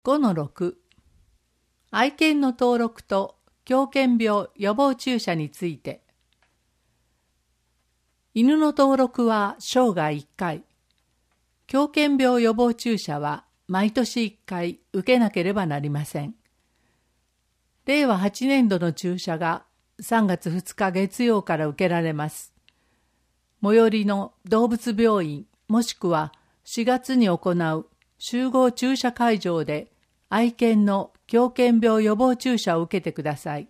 5-6 愛犬の登録と狂犬病予防注射について。犬の登録は生涯1回、狂犬病予防注射は毎年1回受けなければなりません。令和8年度の注射が3月2日月曜から受けられます。最寄りの動物病院もしくは4月に行う集合注射会場で愛犬の狂犬病予防注射を受けてください。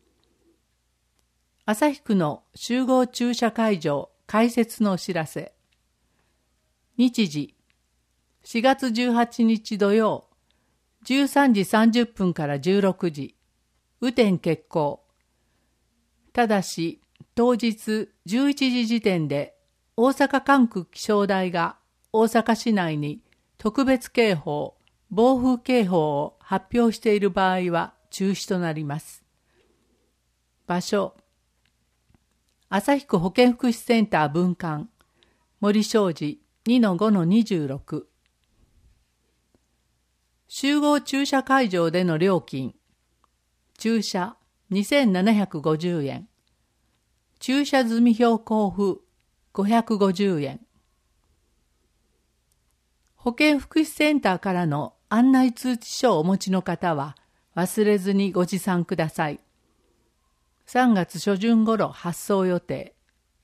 旭区の集合注射会場開設のお知らせ。日時、4月18日土曜、13時30分から16時、雨天決行。ただし、当日11時時点で大阪管区気象台が大阪市内に特別警報、暴風警報を発表している場合は中止となります。場所、旭区保健福祉センター分館、森商事 2-5-26。集合注射会場での料金、注射2750円、注射済票交付550円。保健福祉センターからの案内通知書をお持ちの方は忘れずにご持参ください。3月初旬頃発送予定。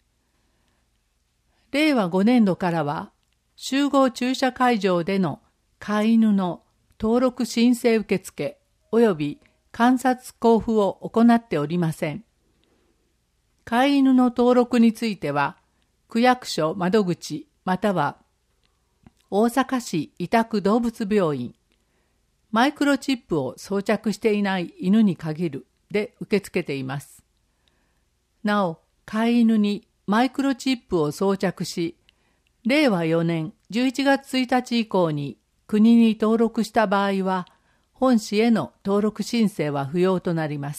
令和5年度からは集合注射会場での飼い犬の登録申請受付及び観察交付を行っておりません。飼い犬の登録については区役所窓口または大阪市委託動物病院、マイクロチップを装着していない犬に限るで受け付けています。なお、飼い犬にマイクロチップを装着し、令和4年11月1日以降に国に登録した場合は、本市への登録申請は不要となります。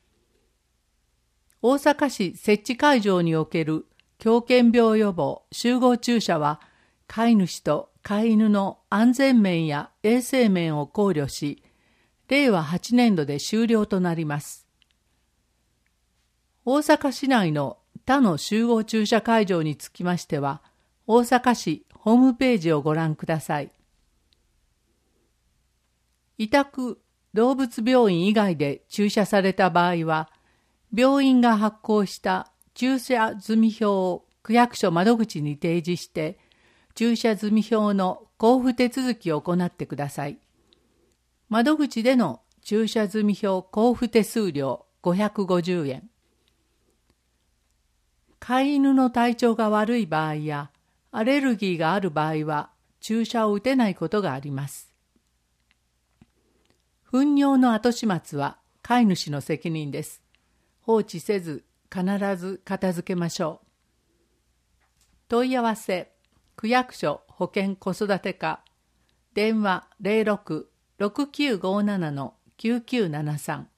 大阪市設置会場における狂犬病予防集合注射は、飼い主と飼い犬の安全面や衛生面を考慮し、令和8年度で終了となります。大阪市内の他の集合注射会場につきましては、大阪市ホームページをご覧ください。委託動物病院以外で注射された場合は、病院が発行した注射済票を区役所窓口に提示して、注射済票の交付手続きを行ってください。窓口での注射済票交付手数料550円。飼い犬の体調が悪い場合やアレルギーがある場合は注射を打てないことがあります。糞尿の後始末は飼い主の責任です。放置せず必ず片付けましょう。問い合わせ区役所保健子育て課電話 06-6957-9973